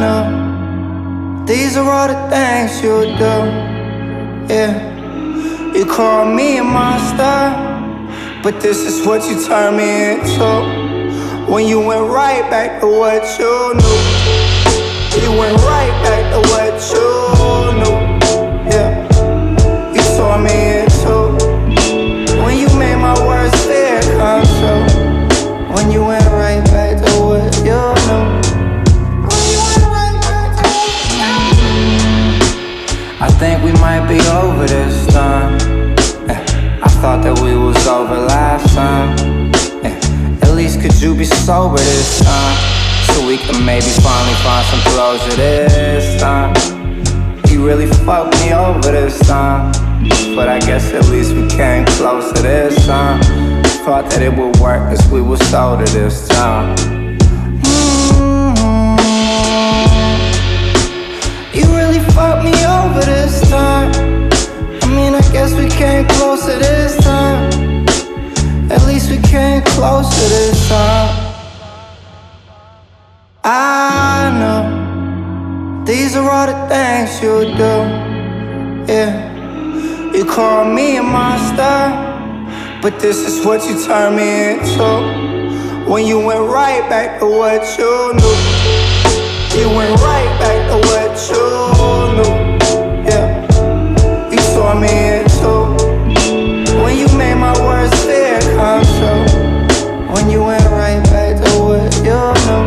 know these are all the things you do. Yeah, you call me a monster, but this is what you turn me into. When you went right back to what you knew. You went right back to what you knew. Yeah, you tore me into. When you made my worst fear come true. When you went right back to what you knew. I think we might be over this time. I thought that we was over last time. At least could you be sober this time, so we can maybe finally find some closure this time. You really fucked me over this time, but I guess at least we came closer this time. Thought that it would work cause we was older this time. You really fucked me over this time. I mean, I guess we came closer this time. At least we came closer this time. I know these are all the things you do. Yeah, you call me a monster, but this is what you turn me into. When you went right back to what you knew. You went right back to what you knew. Yeah, you tore me into. When you made my worst fear come true. When you went right back to what you knew.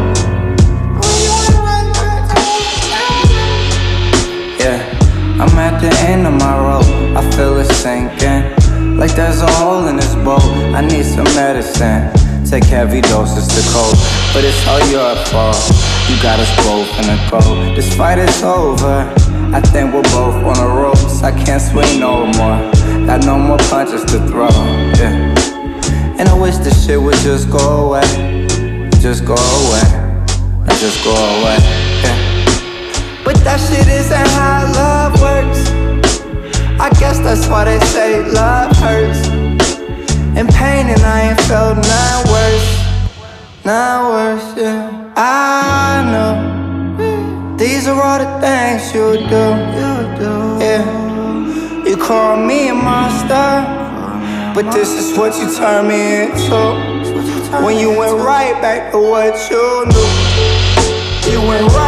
Yeah, I'm at the end of my rope. I feel it sinking, like there's a hole in this boat. I need some medicine. Take heavy doses to cope, but it's all your fault. You got us both in a cold. This fight is over. I think we're both on the ropes. I can't swing no more. Got no more punches to throw. Yeah, and I wish this shit would just go away. Just go away. Just go away. Yeah, but that shit isn't how love works. I guess that's why they say love hurts. In pain and I ain't felt none worse. None worse, yeah. I know these are all the things you do. Yeah, you call me a monster, but this is what you turn me into. When you went right back to what you knew. You went right